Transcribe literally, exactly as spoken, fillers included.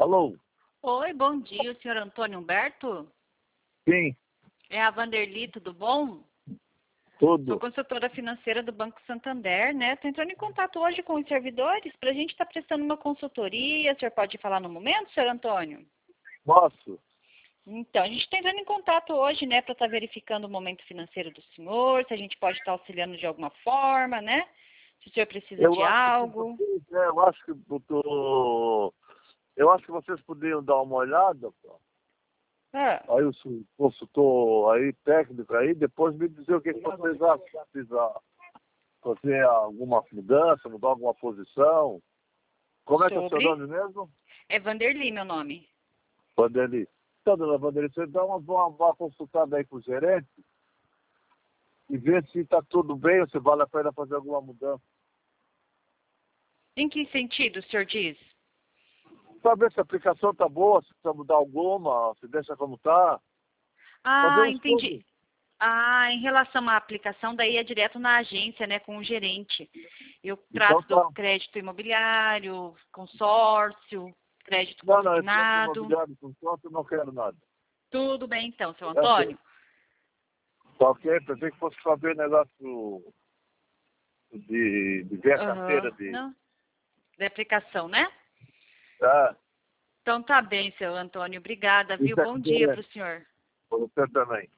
Alô? Oi, bom dia, o senhor Antônio Humberto? Sim, É a Vanderli, tudo bom? Sou tudo. consultora financeira do Banco Santander, né? Estou entrando em contato hoje com os servidores para a gente estar prestando uma consultoria. O senhor pode falar no momento, senhor Antônio? Posso? Então, a gente está entrando em contato hoje, né, para estar verificando o momento financeiro do senhor, se a gente pode estar auxiliando de alguma forma, né? Se o senhor precisa Eu de acho que algo. vocês, é, eu acho que eu tô, eu acho que vocês poderiam dar uma olhada, pô. Ah, Aí o su- consultor aí, técnico aí, depois me dizer o que, que vocês acham. Se precisa fazer alguma mudança, mudar alguma posição. Como é que é o seu sobre? nome mesmo? É Vanderli, meu nome. Vanderli. Então, dona Vanderli, você dá uma, uma, uma consultada aí com o gerente e ver se está tudo bem ou se vale a pena fazer alguma mudança. Em que sentido o senhor diz? Para ver se a aplicação tá boa, se precisa mudar alguma, se deixa como tá. Fazer Ah, um estudo. entendi. Ah, em relação à aplicação, daí é direto na agência, né, com o gerente. Eu Então trato do tá. crédito imobiliário, consórcio, crédito Não, não, esse outro consignado. imobiliário com conta eu não quero nada. Tudo bem então, seu É, ok. Antônio? Tá ok? Pensei que fosse saber negócio de, de ver a carteira Aham. de. Não? Da aplicação, né? Tá. Então tá bem, seu Antônio. Obrigada, viu? Isso é Bom com dia para gerente. o senhor. Você também.